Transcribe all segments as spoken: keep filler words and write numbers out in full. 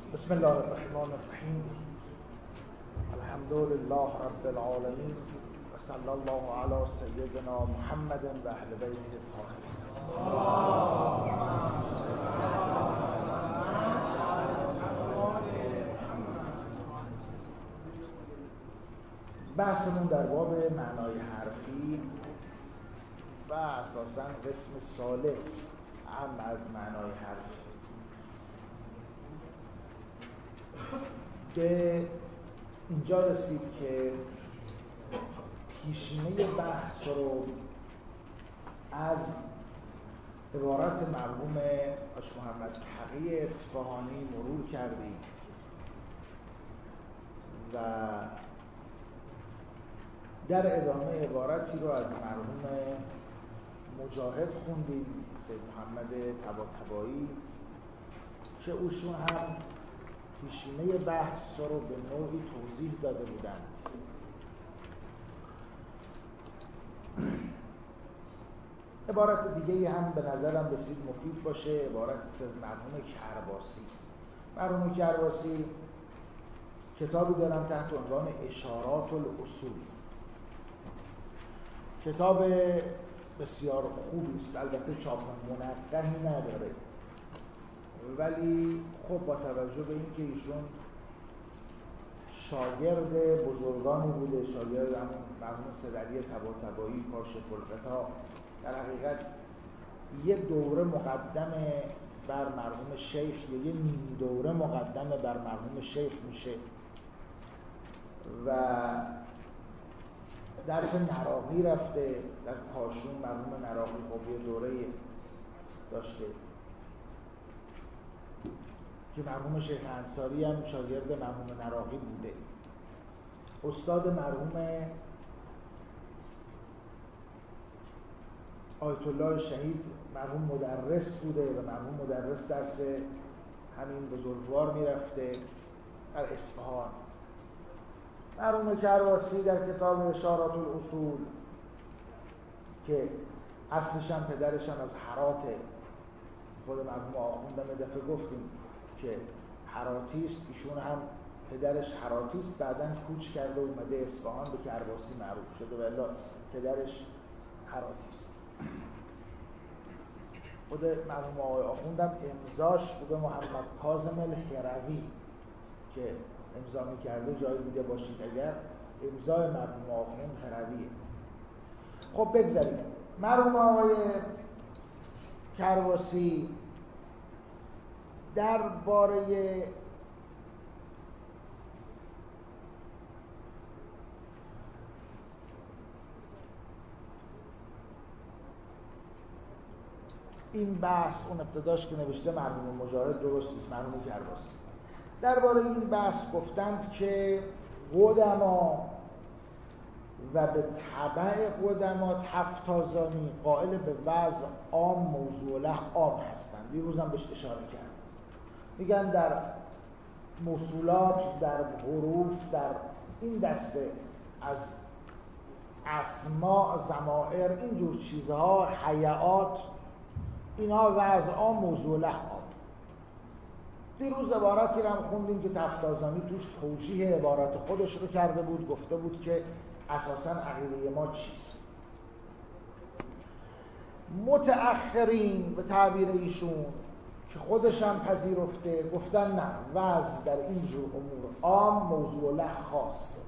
بسم الله الرحمن الرحیم. الحمد لله رب العالمین و صلی الله علی سیدنا محمد و اهل بیته الطاهرین. بحثمون در باب معنای حرفی و اساساً قسم ثالث هم از معنای حرفی به اینجا رسید که پیشینه بحث رو از عبارت مرحوم آش محمد تقی اصفهانی مرور کردیم و در ادامه عبارتی رو از مرحوم مجاهد خوندیم، سید محمد طباطبایی، که اوشون هم پیشینه بحث رو به نوعی توضیح داده بودن. عبارت دیگه هم به نظرم رسید مفید باشه، عبارت از مرحوم کرباسی. مرحوم کرباسی کتابی دارم تحت عنوان اشارات الاصول. کتاب بسیار خوبی است، البته چاپ منقحی نداره، ولی خب با توجه به اینکه ایشون شاگرد بزرگانی بوده، شاگرد همون مرحوم سید علی طباطبایی، کاشف الغطا، در حقیقت یه دوره مقدم بر مرحوم شیخ یا یه نیم دوره مقدم بر مرحوم شیخ میشه و درس نراقی رفته در کاشون. مرحوم نراقی خب یه دوره داشته که مرحوم شیخ انصاری هم شاگرد مرحوم نراقی بوده. استاد مرحوم آیت الله شهید مرحوم مدرس بوده و مرحوم مدرس درس همین بزرگوار میرفته در اصفهان. مرحوم کرباسی در کتاب اشارات الاصول که اصلش هم پدرش هم از هراته، خود مرحوم آخوندم دفعه گفتیم که هراتی است، ایشون هم پدرش هراتی است، بعداً کوچ کرده و اومده اصفهان، به کرباسی معروف شده و الا پدرش هراتی است. خود مرحوم آقای آخوندم امضاش بوده محمد کاظم الهروی که امضا می‌کرده، جایی دیده باشید اگر امضای مرحوم آخوند هرویه. خب بگذاریم. مرحوم آقای کرباسی درباره این بحث، اون ابتداش که نوشته مرحوم مجاهد درست نیست، مرحوم کرباسی درباره این بحث گفتند که قدما و به تبع قدما تفتازانی قائل به وضع عام موضوع له عام هستند. دیروز هم بهش اشاره کردم. میگن در موصولات، در حروف، در این دسته از اسماء، ضمائر، اینجور چیزها، هیئات، اینها وضع عام موضوع له عام. دیروز عبارتی رو هم خوندیم که تفتازانی توش توجیه عبارات خودش رو کرده بود، گفته بود که اساساً عقیده ما چیست. متأخرین به تعبیر ایشون که خودش هم پذیرفته، گفتن نه، وضع در اینجور امور عام موضوع له خاصه.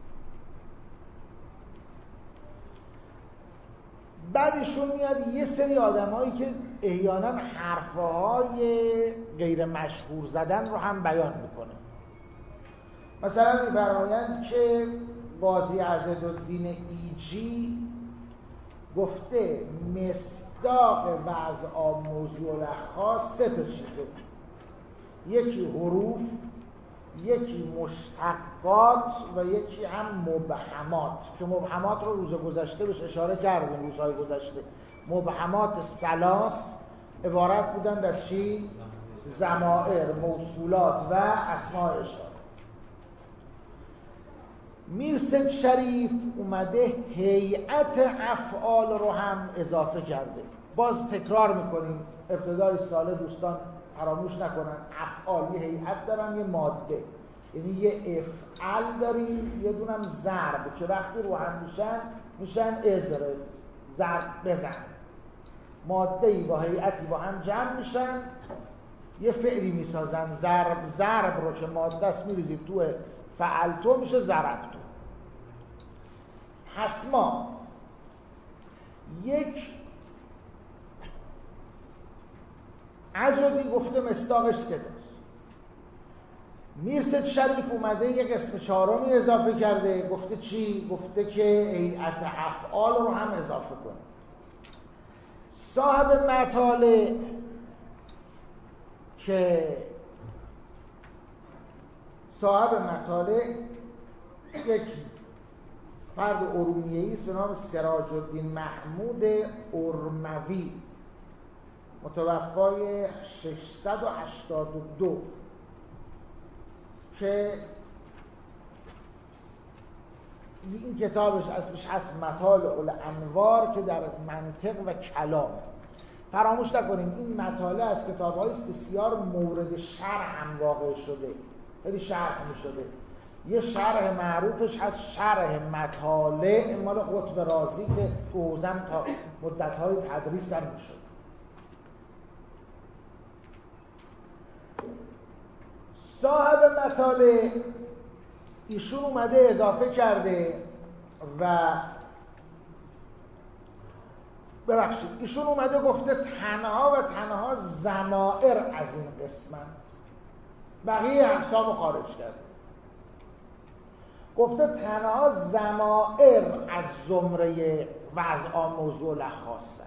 بعدشون میاد یه سری آدمایی که احیانا حرفهای غیر مشهور زدن رو هم بیان میکنه. مثلا میفرمایند که قاضی عضدالدین ایجی گفته مصداق وضع عام موضوع له خاص سه تا چیزه: یکی حروف، یکی مشتقات و یکی هم مبهمات، که مبهمات رو روز گذشته بهش اشاره کردیم. روزهای گذشته مبهمات ثلاث عبارت بودند از چی؟ ضمائر، موصولات و اسماء اشاره. میر سید شریف اومده هیئت افعال رو هم اضافه کرده. باز تکرار میکنیم، ابتدای سال دوستان فراموش نکنن افعال یه هیئت دارن یه ماده، یعنی یه افعل داریم یه دونم ضرب که وقتی رو هم میشن میشن اضرب، ضرب بزن. ماده ای با هیئتی با هم جمع میشن یه فعلی میسازن. ضرب ضرب رو که ماده است میریزید تو فعلتو میشه ضربتو. پس ما یک عجدی گفته مصداقش صداست. میرسد شریف اومده یک اسم چهارمی اضافه کرده، گفته چی؟ گفته که هیئت افعال رو هم اضافه کنه. صاحب مطالع که صاحب مطالع یک فرد ارومیه‌ای است به نام سراج الدین محمود ارموی، متوفای ششصد و هشتاد و دو، که این کتابش اسمش هست مطالع الانوار که در منطق و کلام. فراموش نکنیم این مطالع از کتاب‌های بسیار مورد شرح هم واقع شده، خیلی شرح می شده. یه شرح معروفش هست شرح مطالع مال قطب رازی که تو حوزم تا مدت‌های تدریس هم می شد. صاحب مطالع ایشون اومده اضافه کرده و ببخشید ایشون اومده گفته تنها و تنها ضمائر از این قسمن، بقیه اقسامو خارج کرده. گفته تنها ضمائر از زمره وضع موضوع لخواستن.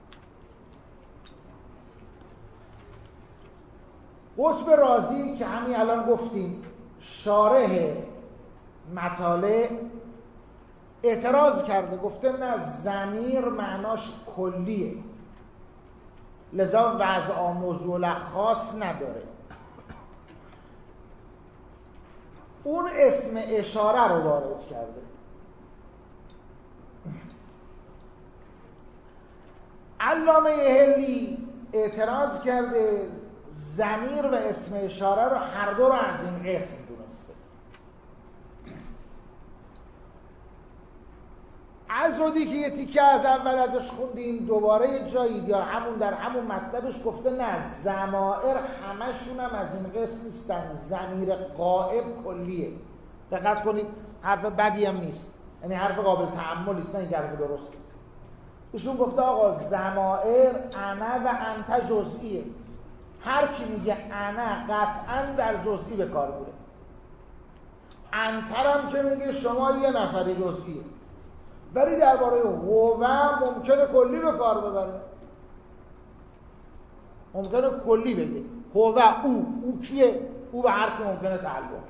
قطب رازی که همین الان گفتیم شارح مطالع اعتراض کرده، گفته نه ضمیر معناش کلیه لذا وضع موضوع خاص نداره. اون اسم اشاره رو وارد کرده. علامه اهلی اعتراض کرده ضمیر و اسم اشاره رو هر دو رو از این قسم دونسته. عزودی که یه تیکه از اول ازش خوندیم دوباره یه جایی یا همون در همون مطلبش گفته نه ضمائر همشون هم از این قسم نیستن، ضمیر غائب کلیه. دقت کنید حرف بدی هم نیست، یعنی حرف قابل تأملی است، نه این حرف درست است. ایشون گفته آقا ضمائر انا و انت جزئیه، هر کی میگه انا قطعا در جزئی به کار بوده، انترم که میگه شما یه نفری جزئیه، ولی درباره هو ممکنه کلی به کار ببره، ممکنه کلی بگه هو او، او کیه؟ او به هر کی ممکنه تعلق،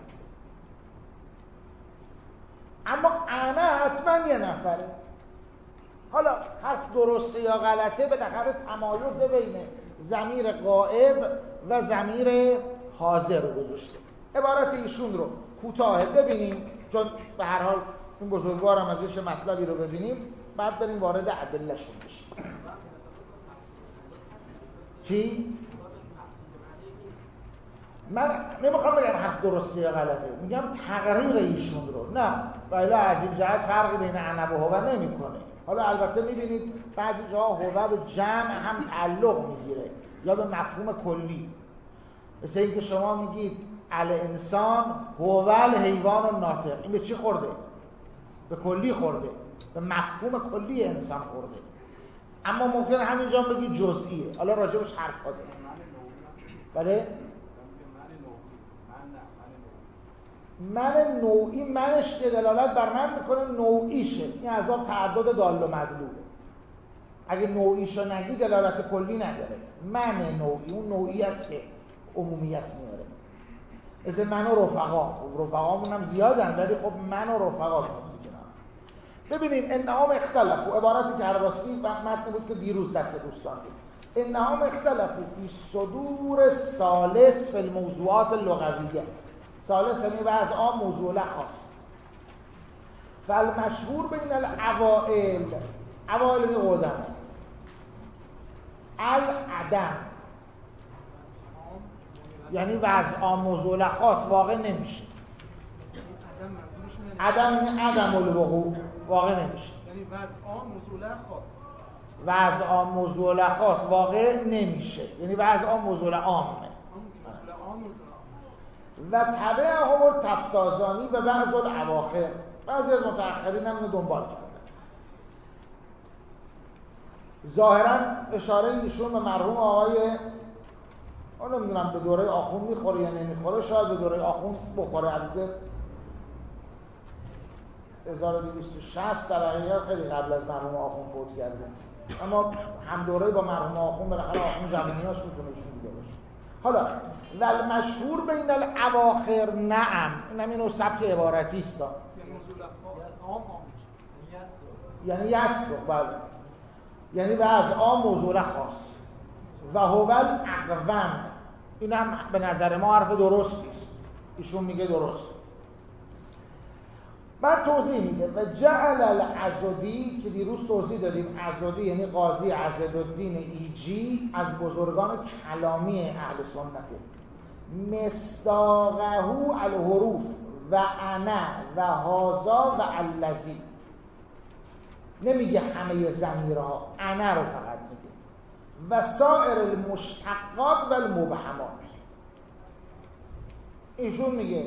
اما انا حتما یه نفره. حالا حرف درسته یا غلطه بالاخره تمایز بین ضمیر غائب و ضمیر حاضر رو گذاشته. عبارت ایشون رو کوتاه ببینیم چون به هر حال این بزرگوارم ازش مطلبی رو ببینیم بعد بریم وارد ادله‌شون بشیم. چی؟ من نمیخوام بگم حرف درسته یا غلطه، میگم تقریر ایشون رو، نه ولی از این جهت فرقی بین انا و هو نمیکنه. حالا البته میبینید بعضی جاها هو به جمع هم تعلق میگیره یا به مفهوم کلی، مثل اینکه شما میگید الانسان هو الحیوان الناطق، این به چی خورده؟ به کلی خورده، به مفهوم کلی انسان خورده، اما ممکنه همینجا بگید جزئیه. حالا راجبش حرف داره. بله؟ من نوعی منش که دلالت بر من میکنه نوعیشه، این از آن تعدد دال و مدلوله. اگه نوعیشو نگی دلالت کلی نداره. من نوعی اون نوعی است که عمومیت میاره، مثل من و رفقا، رفقامون هم زیادن ولی خب من و رفقا گفتی کنم. ببینیم انهم اختلفوا، عبارتی که هرواسی متن بود که دیروز دست دوستان بود. انهم اختلفوا فی صدور ثالث فی الموضوعات اللغویه. ثالث یعنی بعض آن موضوع لخاص. فالمشهور بین العوائل، عوائل قدما، العدم یعنی وضع عام موضوع خاص واقع نمیشه. عدم یعنی عدم الوقوع واقع نمیشه. یعنی وضع عام موضوع خاص وضع عام موضوع خاص واقع نمیشه، یعنی وضع عام موضوع عامه و تبع هم تفتازانی و بعض الاواخر. بعضی از متأخرین هم اینو دنبال کردن. ظاهرا اشاره ایشون به مرحوم آقای اون نمیدونم به دوره آخوند میخوره یا نمیخوره، شاید به دوره آخوند بخوره. البته هزار و دویست و شصت در حقیقت خیلی قبل از مرحوم آخوند فوت کرده، اما هم دوره با مرحوم آخوند بالاخره آخوند زمینیاش میتونه ایشون دیده باشه. حالا ول مشهور بین الاواخر نعم، این هم اینو سبک عبارتی است، یعنی یست بله، یعنی وضع عام موضوع خاص و هو الاقوم. این هم به نظر ما حرف درستی است، ایشون میگه درست. بعد توضیح میده و جعل العضدی که دیروز توضیح دادیم، عضدی یعنی قاضی عضدالدین ایجی از بزرگان کلامی اهل سنته، مصداقه الحروف و انا و هازا و الذی. نمیگه همه ضمیرها، انا رو فقط میگه. و سایر المشتقات و المبهمات. ایشون میگه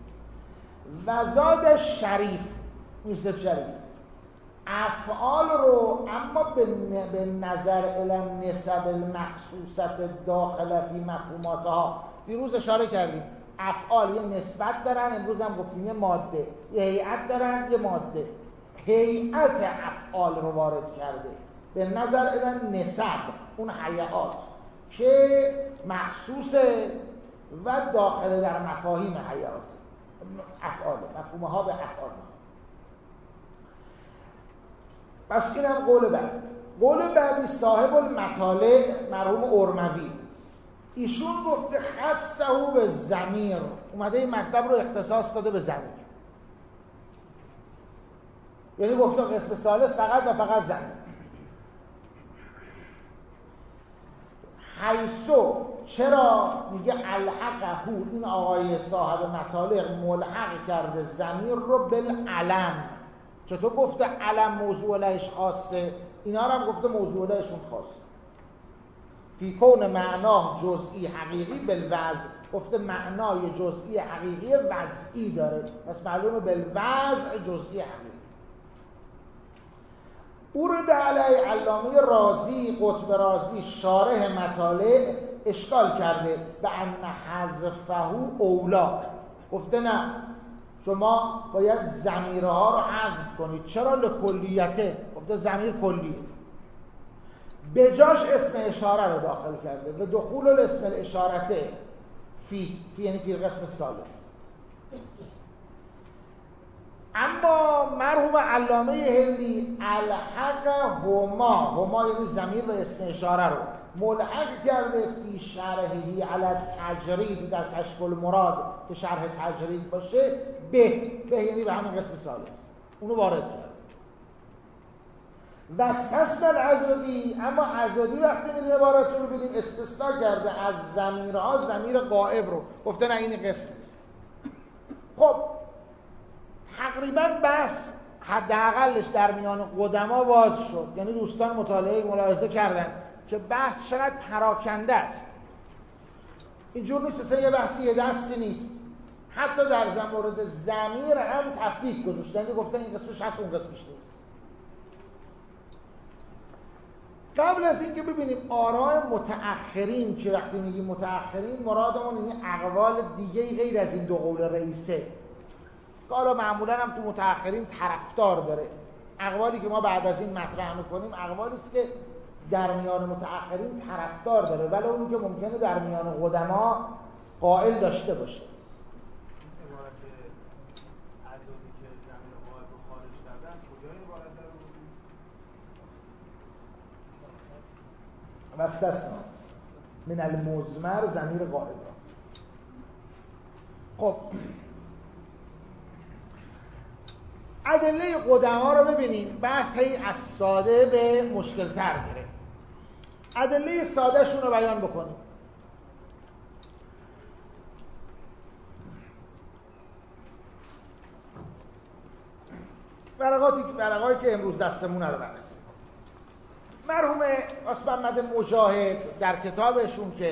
وزاد شریف یوسف شریف افعال رو اما به نظر الان نسب المخصوصت داخل فی مفهوماتها دیروز اشاره کردیم. افعال یه نسبت دارن، امروز هم گفتیم یه ماده، یه هیئت دارن، یه ماده. هیئت افعال رو وارد کرده به نظر الان نسب اون هیئات که مخصوص و داخل در مفاهیم هیئات افعال، مفهومه ها به افعال. پس اینم قول بعد. قول بعدی صاحب المطالع مرحوم ارموی، ایشون گفته خصه به ضمیر، اومده این مطلب رو اختصاص داده به ضمیر، یعنی گفته قسم ثالث فقط و فقط ضمیر. حیثو چرا میگه الحقه، این آقای صاحب مطالع ملحق کرده ضمیر رو بالعلم. چطور گفته علم موضوع لهش خاصه، اینا رو هم گفته موضوع لهشون خاصه. فی کون معناه جزئی حقیقی بالوضع، گفته معنای جزئی حقیقی وضعی داره، پس معلومه بالوضع جزئی حقیقی. اورد علی علامه رازی قطب رازی شارح مطالع اشکال کرده به ان حذفه اولا، گفته نه شما باید ضمیرها رو حذف کنید. چرا؟ لکلیته، گفته ضمیر کلیه. به جاش اسم اشاره رو داخل کرده و دخول الاسم الاشارته فی فی یعنی فی القسم الثالث. اما مرحوم علامه هندی الحق هما، هما یعنی ضمیر و اسم اشاره رو ملحق کرده فی شرحی علی تجرید، در کشف المراد که شرح تجرید باشه، به به یعنی به همین قسم ثالث اونو وارد کرد. و استثنى العضدی، اما عضدی وقتی میریم عبارت رو ببینیم استثناء کرده از ضمیرها ضمیر غائب رو، گفته نه این قسم نیست. خب تقریبا بس حداقلش در میان قدما باز شد، یعنی دوستان مطالعه ملاحظه کردن که بحث چقدر پراکنده است. اینجور نیست اصلا یه بحثی یه دستی نیست. حتی در مورد ضمیر هم تفکیک گذاشتن، گفتن این قسمش هست اون قسمش نیست. قبل از اینکه ببینیم آراء متأخرین، که وقتی میگیم متأخرین مرادمون این اقوال دیگه غیر از این دو قول رئیسه، حالا معمولا هم تو متأخرین طرفدار داره. اقوالی که ما بعد از این مطرح میکنیم اقوالی است که در میان متأخرین طرفدار داره، ولی اونی که ممکنه در میان قدما قائل داشته باشه. و استثنا من المضمر ضمیر غائب. خب ادله قدما رو ببینیم، بحث هی از ساده به مشکل تر میره. ادله ساده شون رو بیان بکنیم. ورقاتی که ورقایی که امروز دستمون رو بررسی. مرحوم آصف محمد مجاهد در کتابشون که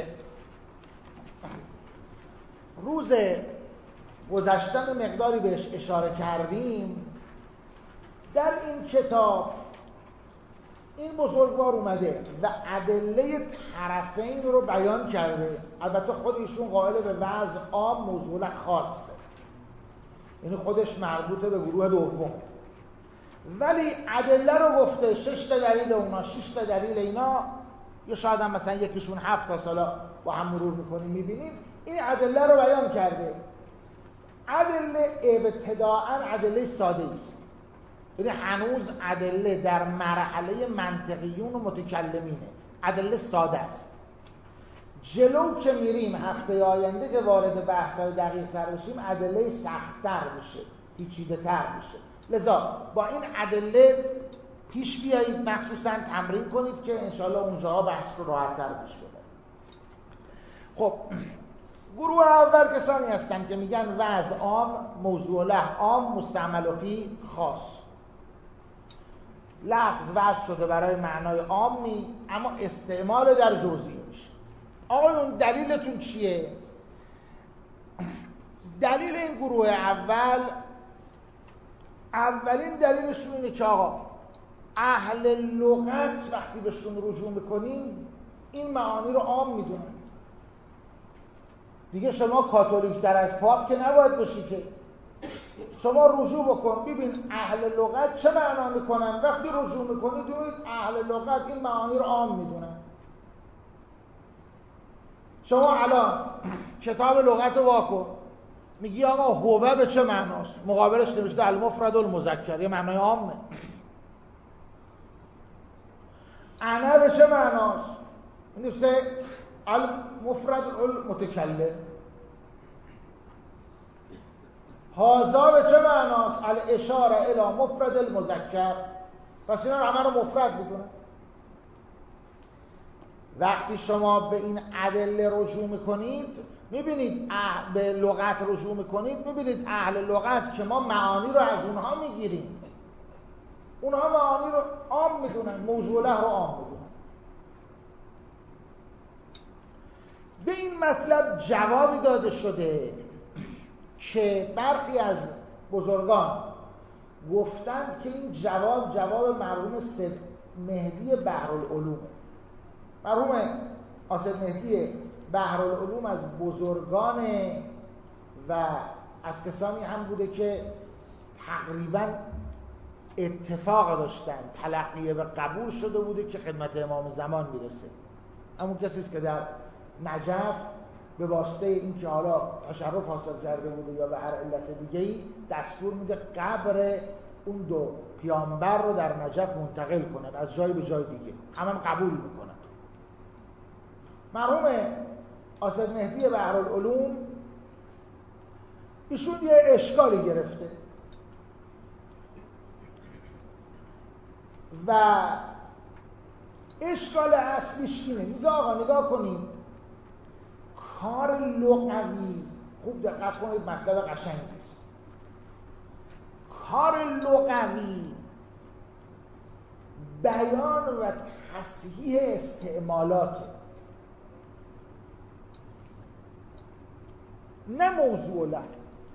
روز گذشته مقداری بهش اشاره کردیم، در این کتاب این بزرگوار اومده و ادله طرفین رو بیان کرده. البته خود ایشون قائل به وضع عام موضوع خاصه، یعنی خودش مربوطه به گروه دوم، ولی ادله رو گفته. شش تا دلیل اونا، شش تا دلیل اینا، یا شاید هم مثلا یکیشون هفت تا، سالا با هم مرور میکنیم میبینیم این ادله رو بیان کرده. ادله ابتداءً ادله ساده است، یعنی هنوز ادله در مرحله منطقیون و متکلمینه، ادله ساده است. جلو که میریم هفته آینده که وارد بحث‌های دقیق‌تر بشیم ادله سخت‌تر میشه، پیچیده‌تر میشه. لذا با این ادله پیش بیایید، مخصوصاً تمرین کنید که انشاءالله اونجاها بحث رو راحت‌تر پیش ببرید. خب گروه اول کسانی هستند که میگن وضع عام، موضوع له عام، مستعمل فی خاص. لفظ وضع شده برای معنای عامی، اما استعمال در جزئی میشه. آقایون دلیلتون چیه؟ دلیل این گروه اول، اولین دلیلشون اینه که آقا اهل لغت وقتی بهشون رجوع میکنیم این معانی رو عام میدونن. دیگه شما کاتولیک تر از پاپ که نباید باشی که شما رجوع بکن ببین اهل لغت چه معنا میکنن. وقتی رجوع میکنید ببینید اهل لغت این معانی رو عام میدونن. شما الان کتاب لغت رو واکن، میگی آقا هوه به چه معناست؟ مقابلش نوشته المفرد المذکر، یه معنای عامه. انا به چه معناست؟ نوشته المفرد المتکلم. هذا به چه معناست؟ الاشاره الی مفرد المذکر. پس اینا همه رو مفرد بدونه. وقتی شما به این ادله رجوع میکنید میبینید اهل به لغت رجوع میکنید میبینید اهل لغت که ما معانی رو از اونها میگیریم، اونها معانی رو عام میدونن، موضوع له رو عام میدونن. به این مطلب جوابی داده شده که برخی از بزرگان گفتند که این جواب جواب مرحوم سید مهدی بحرالعلوم. مرحوم آصف مهدی بحرالعلوم از بزرگان و از کسانی هم بوده که تقریبا اتفاق داشتن، تلقیه و قبول شده بوده که خدمت امام زمان میرسه. همون کسی است که در نجف به واسطه این که حالا تشرف حاصل کرده بوده یا به هر علت دیگه‌ای دستور میده قبر اون دو پیامبر رو در نجف منتقل کنن از جای به جای دیگه. هم, هم قبول میکنن. مرحوم آصف مهدی بحرالعلوم ایشون یه اشکالی گرفته و اشکال اصلیش اینه. میگه آقا نگاه کنید کار لغوی، خوب دقت کنید مطلب قشنگی است، کار لغوی بیان و تصحیح استعمالات، نه موضوع له.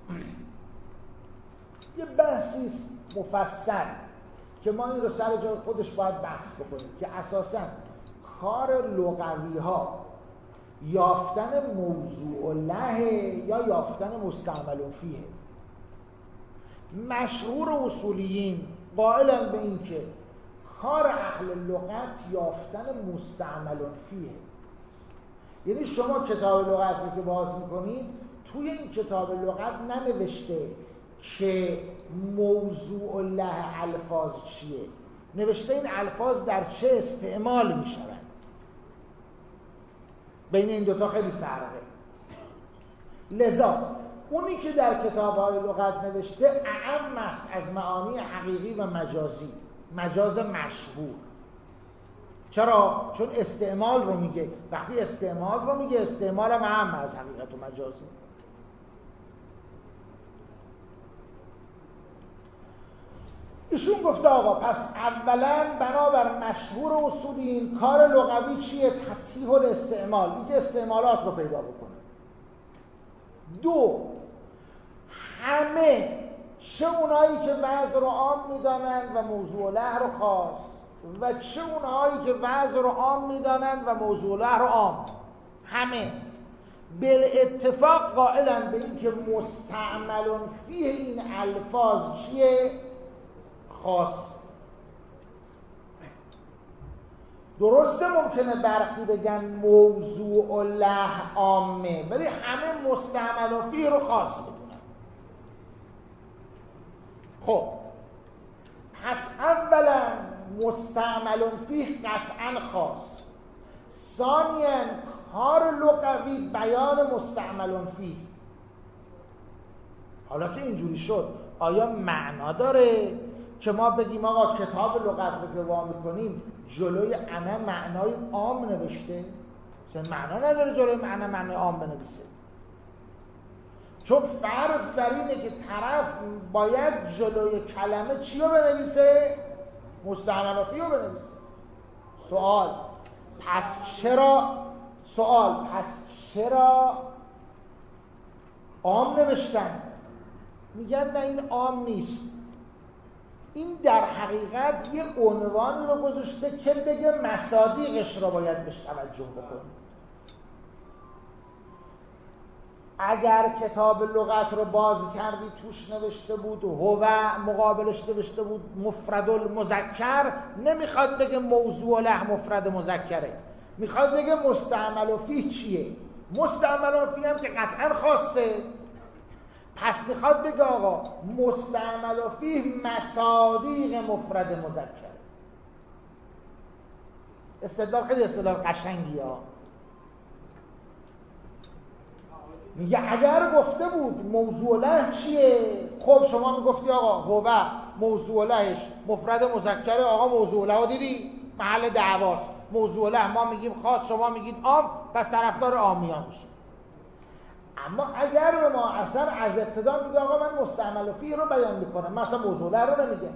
یه بحثی است مفصل که ما این رو سر جای خودش باید بحث بکنیم که اساساً کار لغوی ها یافتن موضوع له یا یافتن مستعمل فیه. مشهور اصولیین قائلن به این که کار اهل لغت یافتن مستعمل فیه. یعنی شما کتاب لغت رو که باز میکنید توی این کتاب لغت ننوشته که موضوع له الفاظ چیه، نوشته این الفاظ در چه استعمال میشوند. بین این دوتا خیلی فرقه. لذا اونی که در کتاب‌های لغت نوشته اعم است از معانی حقیقی و مجازی، مجاز مشهور. چرا؟ چون استعمال رو میگه. وقتی استعمال رو میگه استعمال هم اعم از حقیقت و مجازی. ایشون گفته آقا پس اولا بنابر مشهور اصولین کار لغوی چیه؟ تصحیح الاستعمال، اینکه استعمالات رو پیدا بکنه. دو، همه چه اونایی که وضع رو عام میدانند و موضوع له رو خاص و چه اونایی که وضع رو عام میدانند و موضوع له رو عام، همه بالاتفاق قائلن به این که مستعمل فیه این الفاظ چیه؟ خاص. درسته ممکنه برخی بگن موضوع له عامه، ولی همه مستعمل فیه رو خاص بدونن. خب پس اولا مستعمل فیه قطعا خاص. ثانیاً کار لغوی بیان مستعمل فیه. حالا که اینجوری شد آیا معنا داره که ما بگیم آقا کتاب لغت رو که وا میکنیم جلوی انا معنای عام نوشته؟ چون معنا نداره جلوی انا معنای عام بنویسه، چون فرض بر اینه که طرف باید جلوی کلمه چی رو بنویسه؟ مستعمل فیه رو بنویسه. سوال پس چرا سوال پس چرا عام نوشتن؟ میگن نه این عام نیست، این در حقیقت یه عنوانی رو گذاشته که بگه مصادیقش رو باید بهش توجه بکنید. اگر کتاب لغت رو باز کردی توش نوشته بود هو، مقابلش نوشته بود مفرد المذکر، نمیخواد بگه موضوع له مفرد مذکره، میخواد بگه مستعمل فیه چیه. مستعمل فیه هم که قطعا خاصه، پس میخواد بگه آقا مستعمل فیه مصادیق مفرد مذکر. استدلال خیلی استدلال قشنگی ها. میگه اگر گفته بود موضوع له چیه، خب شما میگفتی آقا هو موضوع لهش مفرد مذکره، آقا موضوع له دیدی محل دعواست، موضوع له ما میگیم خاص شما میگید عام، پس طرفدار عامیان میشه. اما اگر به ما اصلا از ابتدا میگه آقا من مستعمل فیه رو بیان میکنم، من اصلا موضوع له رو نمیگم،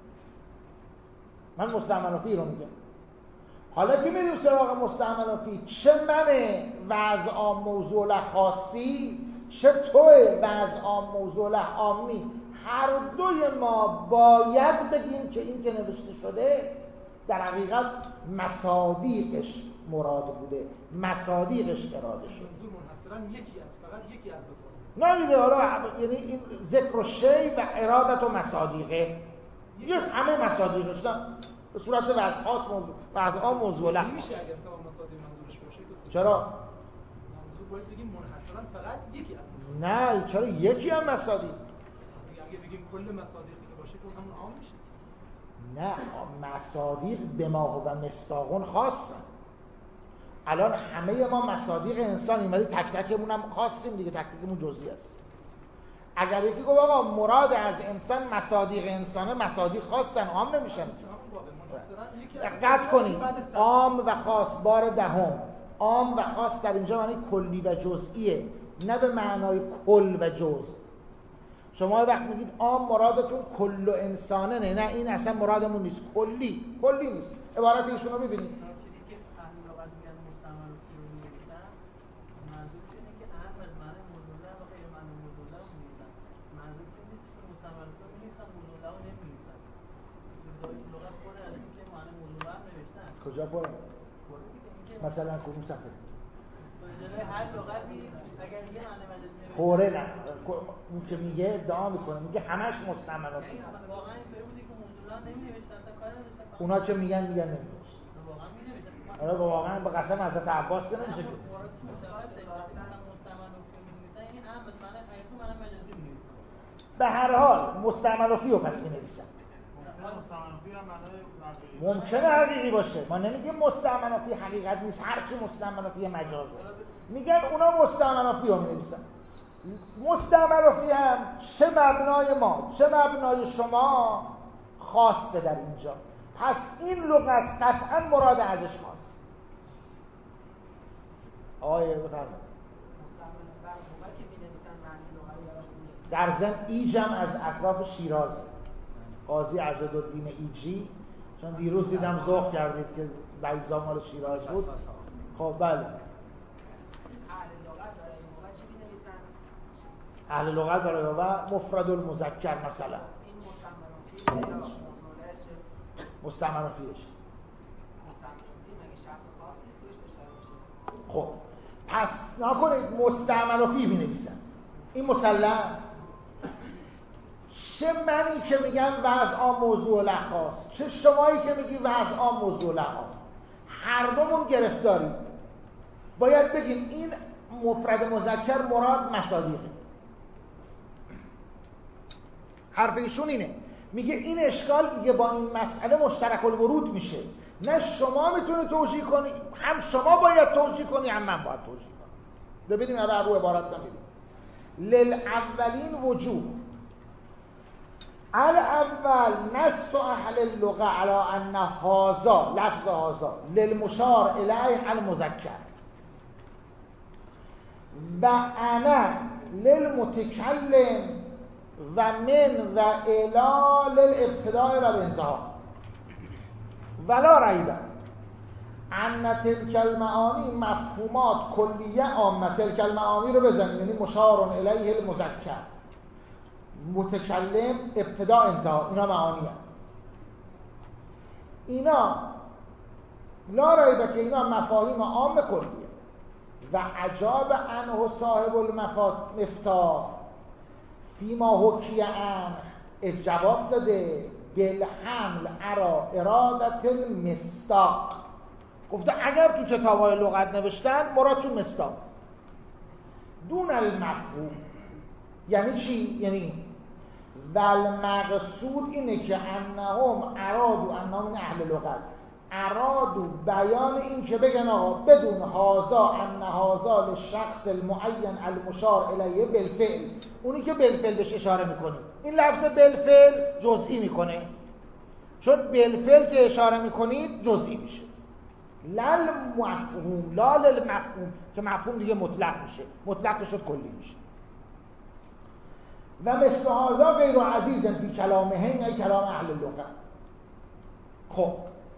من مستعمل فیه رو میگم. حالا که میریم سراغ مستعمل فیه، چه من وضع عام موضوع له خاصی، چه توی وضع عام موضوع له عامی، هر دوی ما باید بگیم که این که نوشته شده در حقیقت مصادیقش مراد بوده، مصادیقش اراده شده. منحصراً یکی از فقط یکی از مصادیق. نه دیگه حالا یعنی این ذکر شی و ارادت و مصادیقه، یه همه مصادیقش نه به صورت وضع خاص موضوع وضع عام موضوع له. میشه اگر تا مصادیق منظورش باشه؟ چرا؟ منظور باید بگیم منحصراً فقط یکی از مصادیق. نه چرا یکی هم مصادیق؟ اگه بگیم کل مصادیقی که باشه که همون عام میشه. نه مصادیق به ما و مصداقون خاصن. الان همه ما مصادیق انسانیم ولی تک تکمون هم خاصیم دیگه، تک تکمون جزئی است. اگر یکی گفت آقا مراد از انسان مصادیق انسانه، مصادیق خاصن عام نمیشن. دقت کنید عام و خاص بار دهم، عام و خاص در اینجا معنی کلی و جزئیه، نه به معنای کل و جز. شما وقت میگید عام مرادتون کل و انسانه، نه نه این اصلا مرادمون نیست، کلی کلی نیست. عبارت ایشون رو ببینید کجا پره؟ مثلا کدوم صفحه؟ هر لغتی اگر یه معنی مجازی پره نه اون که میگه ادعا میکنه میگه همش مستعمل است. یعنی واقعا اینطوری بودی که موضوعا نمی‌نوشتن تا کار نداشتن. اونا که میگن میگن نمی‌نوشتن. واقعا می‌نوشتن. آره واقعا به قسم حضرت عباس که نمیشه که. به هر حال مستعمل فیه رو پس می‌نویسن. ممکنه حقیقی باشه، ما نمیگیم مستعمل فیه حقیقت نیست، هرچی مستعمل فیه مجازه. میگن اونا مستعمل فیه رو می‌نویسن. مستعمل فیه هم چه مبنای ما چه مبنای شما خاصه در اینجا، پس این لغت قطعا مراد ازش خاص. آیه بفرمایید. در ضمن ایجم از اطراف شیرازه. قاضی عزالدین ایجی، چون دیروز دیدم ذوق کردید که بیضا مال شیراز بود. خب بله. اهل لغت برای و مفرد المذکر مثلا مستعمل فیهش. خب پس نکنید مستعمل فیه می نویسن، این مسلم. چه منی که میگم وضع عام موضوع لخاست، چه شمایی که میگی وضع عام موضوع لخاست، هر دومون گرفتاریم. باید بگیم این مفرد مذکر مراد مصادیقه. حرف ایشون اینه، میگه این اشکال میگه با این مسئله مشترک الورود میشه، نه شما میتونی توجیه کنی، هم شما باید توجیه کنی هم من باید توجیه کنم. ببینیم الان رو عبارت نمیدیم. للاولین وجوه، الاول نص اهل اللغه علی ان هذا لفظ هذا للمشار الیه المذکر و انا للمتکلم و من و الی للابتداء و الانتهاء ولا ریب ان تلک المعانی مفهومات کلیه عامه. تلک المعانی رو بزنید، یعنی مشار الیه المذکر، متکلم، ابتدا، انتها، اینا معانی هست. اینا لا ریب که اینا مفاهیم عام کلیه و عجاب عنه صاحب المفتاح فیما حکی عنه، جواب داده بالحمل ارا ارادت المصداق. گفته اگر تو کتاب‌های لغت نوشتن مرادشون مصداق دون المفهوم. یعنی چی؟ یعنی والمقصود اینه که انهم ارادو، انهم اهل لغت ارادو بیان این که بگن آقا بدون هازا ان هازا للشخص المعین المشار الیه بالفعل، اونی که بالفعل بهش اشاره میکنه. این لفظ بالفعل جزئی میکنه، چون بالفعل که اشاره میکنید جزئی میشه. لل مفهوم لا للمفهوم که مفهوم دیگه مطلق میشه، مطلق شد کلی میشه. و مثل هذا غیر عزیز فی کلامه ای کلام اهل لغت. خب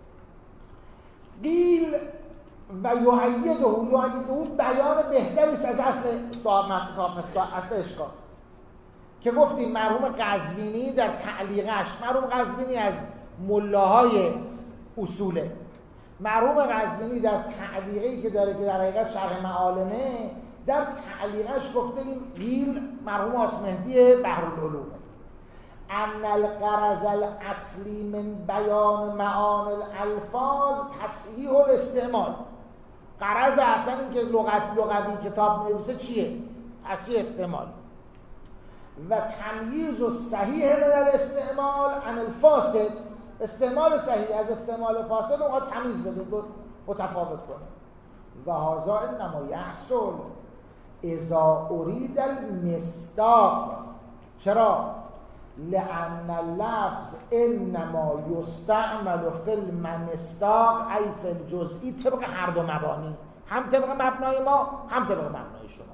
قیل و یعیده یعیده بیان بهتری از اصل صاحب اصل اشکال که گفتیم مرحوم قزوینی در تعلیقش، مرحوم قزوینی از ملاهای اصوله، مرحوم قزوینی در تعلیقی که داره که در حقیقت شرح معالمه، در تعلیقش گفته این قیل مرحوم آسمهدی بحرالعلوم ان الغرض الاصلی من بیان معانی الالفاظ تصحیح الاستعمال. غرض اصلا این که لغت لغوی کتاب می‌نویسه چیه؟ تصحیح استعمال و تمییز الصحیح من الاستعمال عن الفاسد. استعمال صحیح از استعمال فاسد اونها تمیز بده، متفاوت کنه. و هذا انما یحصل اذا اريد المصداق. چرا؟ لأن اللفظ انما یستعمل فی المصداق ای فی الجزئی طبق هر دو مبانی، هم طبق مبنای ما هم طبق مبنای شما.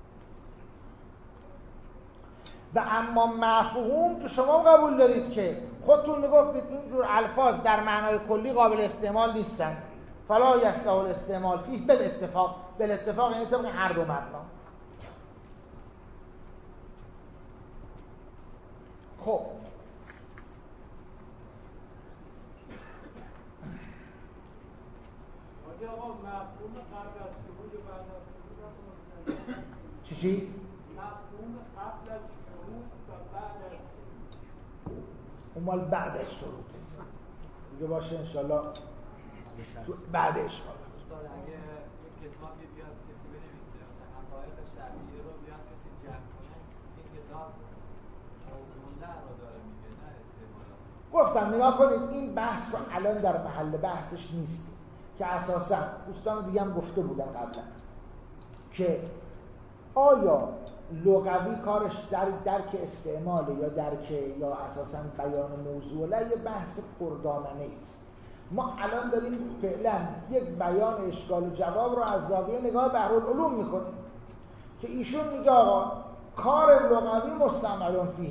و اما مفهوم که شما قبول دارید که خودتون میگفتید اینجور الفاظ در معنای کلی قابل استعمال نیستن، فلا یصلح الاستعمال فیه بالاتفاق. بالاتفاق یعنی طبق هر دو مبنا. خب چی چی؟ مفهوم قبل از شروط و بعد از اون مال بعد از شروطه دیگه باشه انشالله بعد اشکال. استاد اگه یک کتابی بیاد کسی بنویسه مثلا حقایق شرعیه رو بیاد کسی جمع کنه، این کتاب مونده رو داره میگه نه استعمالات. گفتم نگاه کنید این بحث رو الان در محل بحثش نیست که اساسا دوستان دیگه هم گفته بودن قبلا که آیا لغوی کارش در درک استعماله یا درک یا اساسا بیان موضوع، لا یه بحث پردامنه است. ما الان داریم فعلا یک بیان اشکال و جواب رو از زاویه نگاه بحرالعلوم میکنیم که ایشون میگه آقا کار لغوی مستعمل فیه،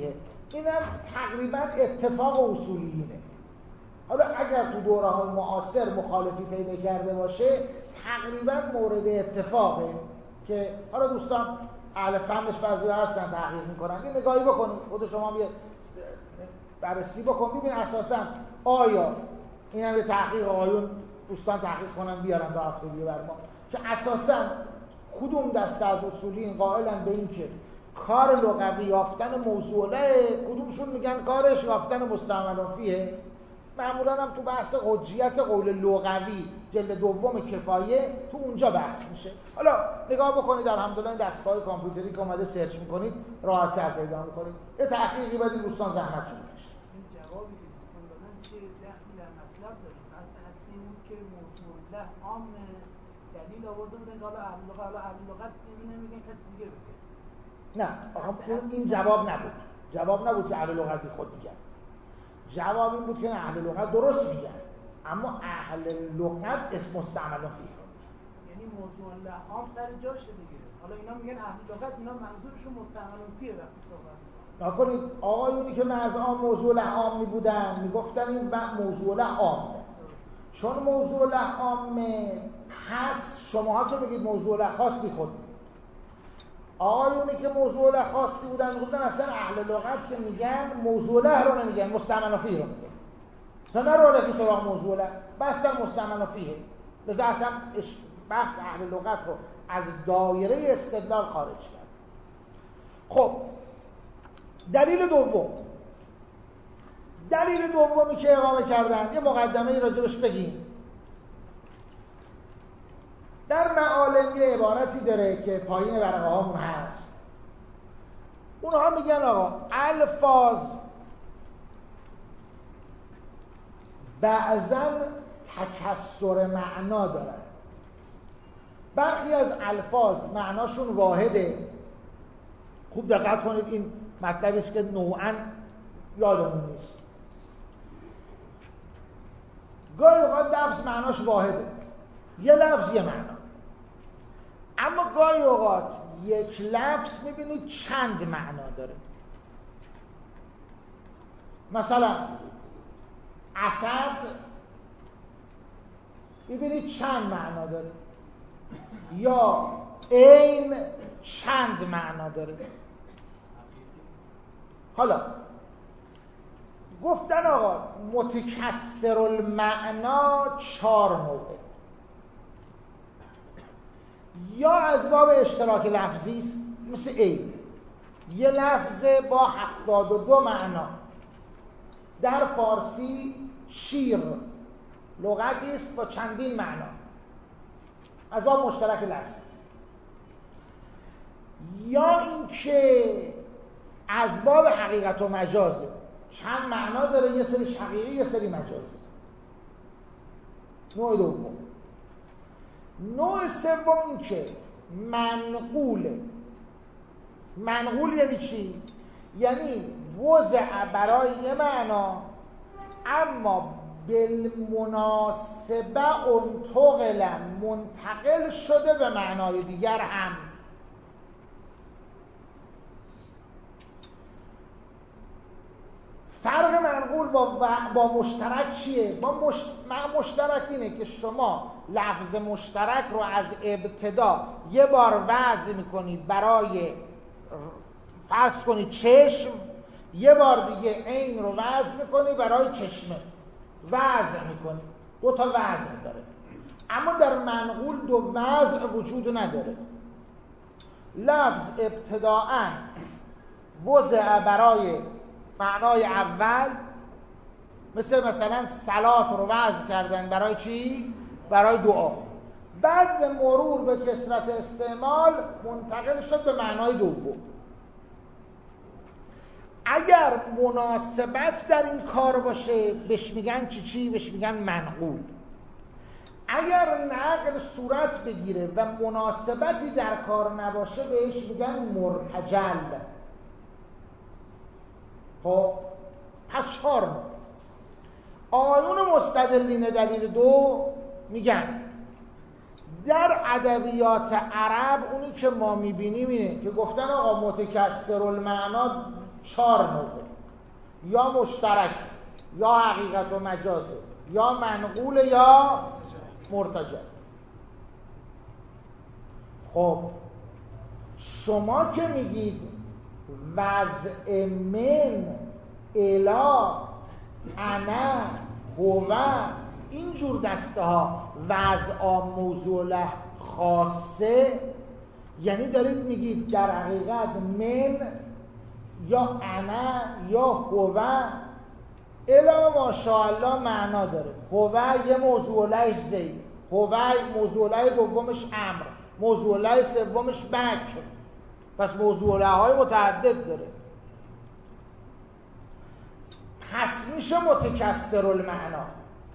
اینم تقریبا اتفاق اصولیینه. حالا اگر تو دوره‌های معاصر مخالفی پیدا کرده باشه تقریبا مورد اتفاقه که حالا دوستان اهل فنش بعضی هستن تحقیق میکنن، یه نگاهی بکنید خود شما بیه بررسی بکن ببین اساسا آیا این هم یه تحقیق آیون دوستان تحقیق کنن بیارن تا هفته دیگه بر ما که اساسا کدوم دسته از اصولین قائلن به این که کار لغوی یافتن موضوعه، کدومشون میگن کارش یافتن مستعمل فیه. معمولا هم تو بحث حجیت قول لغوی جلد دوم کفایه تو اونجا بحث میشه. حالا نگاه بکنید الحمدلله این دستگاه کامپیوتری که اومده سرچ میکنید راحت‌تر پیدا میکنید. یه تحقیقی بدید دوستان زحمت شده باشه. این جوابی که دوستان دادن چه دخلی در مطلب داره؟ اصلا اصلی این بود که موضوع له عام دلیل آورده بودن که حالا اهل لغت حالا اهل لغت نمیگن کسی دیگه بگه. نه آخه این جواب نبود. جواب نبود که اهل لغت خود میگن. جواب این بود که اهل لغت درست میگن اما اهل لغت اسم مستعمل فیه، یعنی موضوع لحام سر جاشه دیگه. حالا اینا میگن اهل لغت، اینا منظورشون مستعمل فیه وقتی صحبت میکنن. نکنید آقایونی که از آن موضوع لحام میبودن میگفتن این موضوع لحامه، چون موضوع لحامه هست شماها که میگید موضوع لخاص بی خود. آقایونی که موضوع له خاصی بودن میگفتن اصلا اهل لغت که میگن موضوع له رو نمیگن، مستعمل فیه رو میگن. اصلا نرو که سراغ موضوع له بستن مستعمل فیه. لذا اصلا بحث اهل لغت رو از دایره استدلال خارج کرد. خب دلیل دوم دلیل دومی که اقامه کردن یه مقدمه راجبش بگیم. در معالم یه عبارتی داره که پایین ورقه هامون هست. اونها میگن آقا الفاظ بعضا تکسر معنا دارن. برخی از الفاظ معناشون واحده. خوب دقت کنید این مطلبی است که نوعاً یادمون نیست. گاهی اوقات لفظ معناش واحده، یه لفظ یه معنا. اما گاهی اوقات یک لفظ میبینید چند معنا داره. مثلا اسد میبینید چند معنا داره، یا عین چند معنا داره. حالا گفتن آقا متکسر المعنا چهار نوعه. یا از باب اشتراک لفظی است مثل عین، یه لفظ با هفتاد و دو معنا. در فارسی شیر لغتی است با چندین معنا، از باب مشترک لفظی است. یا اینکه از باب حقیقت و مجازه، چند معنا داره، یه سری حقیقی یه سری مجازی. نوع دوم. نوع سوم این که منقوله. منقول یعنی چی؟ یعنی وضع برای یه معنا اما بالمناسبه انتقل منتقل شده به معنای دیگر هم. فرق منقول با, با مشترک چیه؟ با مش... مشترک اینه که شما لفظ مشترک رو از ابتدا یه بار وضع میکنید برای فرض کنید چشم، یه بار دیگه عین رو وضع میکنید برای چشمه، وضع میکنید، دو تا وضع داره. اما در منقول دو وضع وجود نداره. لفظ ابتداءً وضع برای معنای اول، مثل مثلا صلات رو وضع کردن برای چی؟ برای دعا. بعد به مرور به کثرت استعمال منتقل شد به معنای دوم. اگر مناسبت در این کار باشه بهش میگن چی چی؟ بهش میگن منقول. اگر نقل صورت بگیره و مناسبتی در کار نباشه بهش میگن مرتجل. خب پس چهار نوع. آیون مستدلین دلیل دو میگن در ادبیات عرب اونی که ما میبینیم اینه که گفتن آقا متکسر المعنا چهار نوعه. یا مشترک یا حقیقت و مجازه یا منقول یا مرتجع. خب شما که میگید وضع من الا انا هو اینجور دسته ها وضع موضوع له خاصه، یعنی دارید میگید در حقیقت من یا انا یا هو الا ماشاءالله معنا داره. هو یه موضوع لهش زید، هو موضوع له دومش امر، موضوع له سومش بکر، پس موضوع له های متعدد داره. پس میشه متکثر المعنا.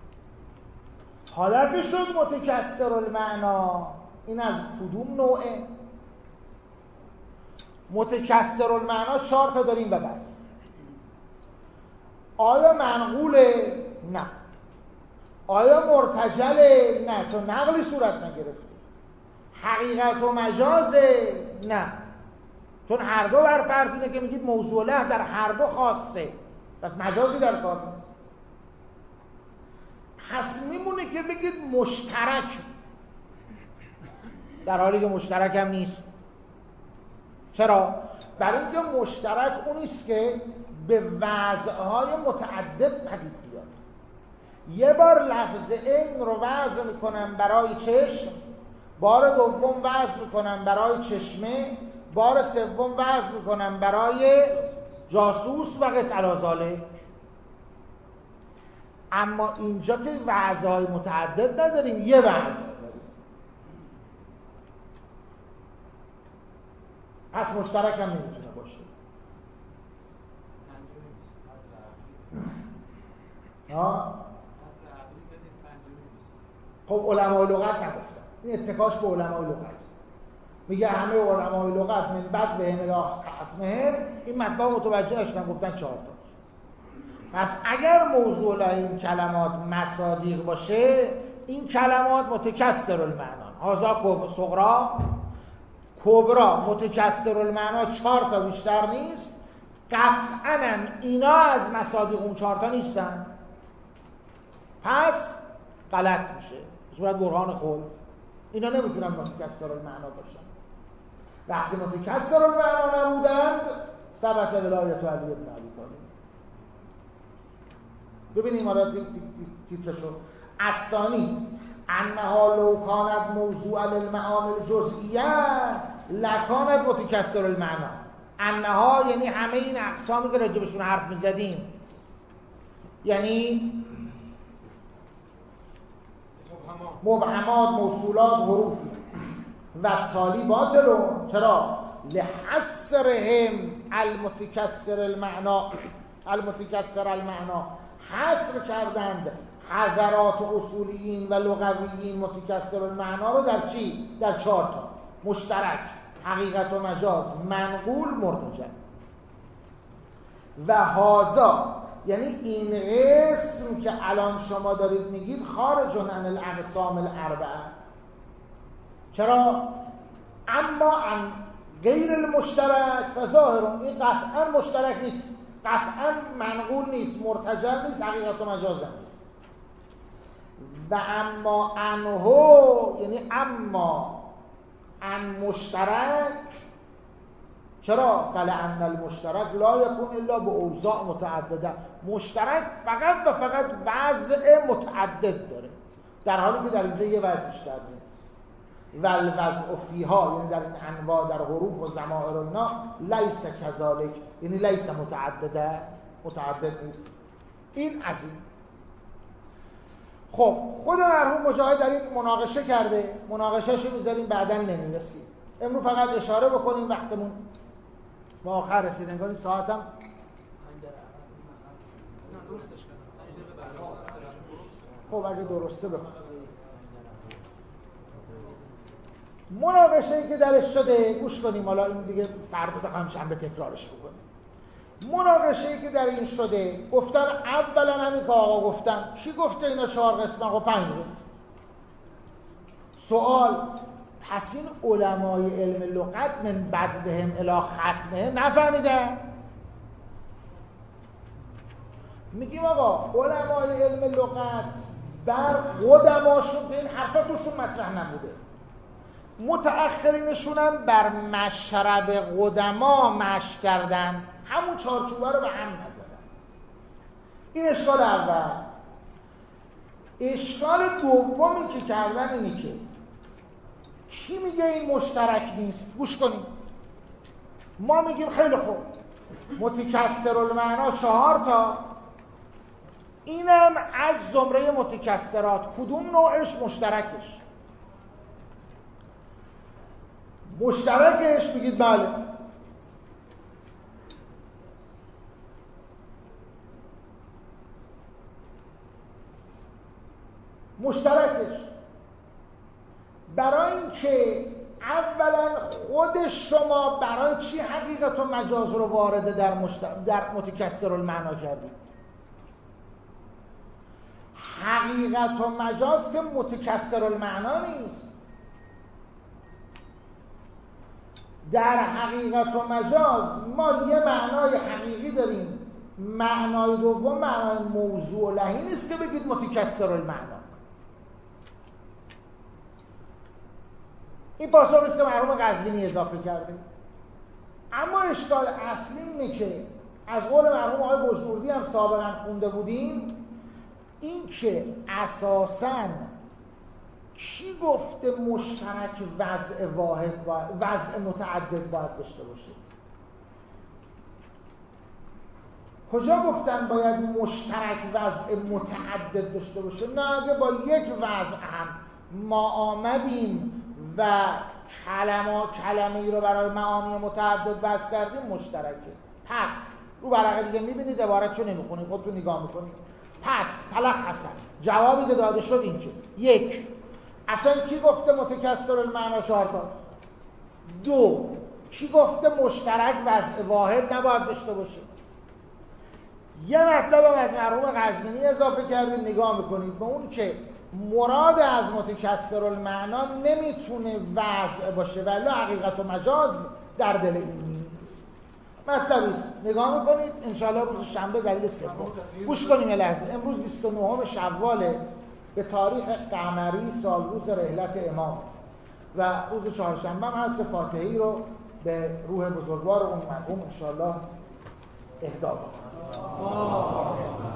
حالا که شد متکثر المعنا، این از کدوم نوعه؟ متکثر المعنا چهار تا داریم و بس. آیا منقوله؟ نه. آیا مرتجله؟ نه، چون نقلی صورت نگرفته. حقیقت و مجازه؟ نه، چون هر دو بر فرض اینه که میگید موضوع له در هر دو خاصه، پس مجازی در کار نیست. پس میمونه که بگید مشترک، در حالی که مشترک هم نیست. چرا؟ برای اینکه مشترک اونیست که به وضعهای متعدد پدید بیاد. یه بار لفظ این رو وضع میکنم برای چشم، بار دوم وضع میکنم برای چشمه، بار سوم وضع میکنم برای جاسوس و قص علازاله. اما اینجا که وضعهای متعدد نداریم، یه وضع داریم، پس مشترک هم نمیتونه باشه. ها؟ خب علمای لغت نگفتن، این اتکاش به علمای لغت. میگه همه علمای لغت من بعد به هم الا ختمهم، این مطلب متوجه نشدن، گفتن چهار تا. پس اگر موضوع له این کلمات مصادیق باشه، این کلمات متکثر المعنان. هذا صغرا کبرا متکثر المعنا چهار تا بیشتر نیست. قطعاً اینا از مصادیق اون چهار تا نیستن، پس غلط میشه به صورت برهان خود. اینا نمیتونن متکثر المعنا باشن. وقتی متکثر المعنا نبودند ثبت ولایت علی بن ابی طالب. ببینیم حالا تیترشو. الثانی انها لو کانت موضوع للمعامل جزئیه لکانت متکثر المعنا. انها یعنی همه این اقسامی که راجبشون حرف میزدیم، یعنی مبهمات، موصولات، حروف و تالی باطلون. چرا؟ لحصرهم المتکثر المعنا، المتکثر المعنا حصر کردند حضرات و اصولیین و لغویین متکثر المعنا رو در چی؟ در چهار تا: مشترک، حقیقت و مجاز، منقول، مرتجع. و هازا یعنی این قسم که الان شما دارید میگید خارج عن الاقسام الاربعه. چرا؟ اما عن غیر المشترک فظاهر، این قطعا مشترک نیست، قطعا منقول نیست، مرتجع نیست، حقیقت و مجاز نیست. و اما عنه یعنی اما عن مشترک. چرا؟ قال ان المشترک لا یکون الا به اوضاع متعدده. مشترک فقط و فقط وضع متعدد داره، در حالی که در اینجا یه وضع بیشتر نیست. و الوضع فیها یعنی در این انواع، در حروف و ضمائر و اینا، لیس کذالک یعنی لیس متعدده، متعدد نیست. این از این. خب خود مرحوم مجاهد در این مناقشه کرده، مناقشه‌شو میذاریم بعداً نمیرسیم. امروز فقط اشاره بکنیم وقتمون ما آخر رسید، انگار این ساعتم خب اگه درسته بخون. مناقشه‌ای که درش شده گوش کنیم، حالا این دیگه فردا بخوام شنبه تکرارش بکنیم. مناقشه‌ای که در این شده گفتن اولا همین که آقا گفتن، کی گفته اینا چهار قسمه؟ خب پنج قسم. سوال: پس این علمای علم لغت من بعد بهم الی ختمه نفهمیدن؟ میگیم آقا علمای علم لغت بر قدماشون به این حرفا توشون مطرح نبوده، متأخرینشون هم بر مشرب قدما مشق کردن، همون چارچوبه رو به هم نزدن. این اشکال اول. اشکال دومی که کردن اینه که کی میگه این مشترک نیست؟ گوش کنیم. ما میگیم خیلی خوب متکثرالمعنا چهار تا، اینم از زمره متکثرات، کدوم نوعش مشترکش؟ مشترکش میگید بله. مشترکش برای اینکه اولا خود شما برای چی حقیقت و مجاز رو وارد در, مشت... در متکثرالمعنا کردید؟ حقیقت و مجاز که متکثرالمعنا نیست. در حقیقت و مجاز ما یه معنای حقیقی داریم، معنای دوم معنای موضوع لحی نیست که بگید متکثرالمعنا. این پاسخ است که مرحوم قزوینی اضافه کرده. اما اشکال اصلی اینه که از قول مرحوم آقای بجنوردی هم سابقا خونده بودیم، این که اساساً کی گفته مشترک وضع واحد و وضع متعدد باید داشته باشه؟ کجا گفتن باید مشترک وضع متعدد داشته باشه؟ نه، اگه با یک وضع هم ما آمدیم و کلمه کلمه ای رو برای معانی متعدد وضع کردیم مشترکه. پس رو برقه دیگه میبینید عبارت چون نمیخونید، خودتون نگاه میکنید. پس تلخصاً جوابی که داده شد این که یک، اصلا کی گفته متکثرالمعنا چهار تا؟ دو، کی گفته مشترک وضع واحد نباید داشته باشه؟ یه مطلب هم از مرحوم قزوینی اضافه کردیم، نگاه میکنید به اون که مراد از متکثرالمعنا نمیتونه وضع باشه ولی حقیقت و مجاز در دل این نیست. مطلبی است، نگاه میکنید انشاءالله روز شنبه دلیل سوم. گوش کنیم یه لحظه. امروز بیست و نهم شوال به تاریخ قمری سال روز رحلت امام و روز چهارشنبه هم هست. فاتحه‌ای رو به روح بزرگوار اون مرحوم انشاءالله اهدا کنیم.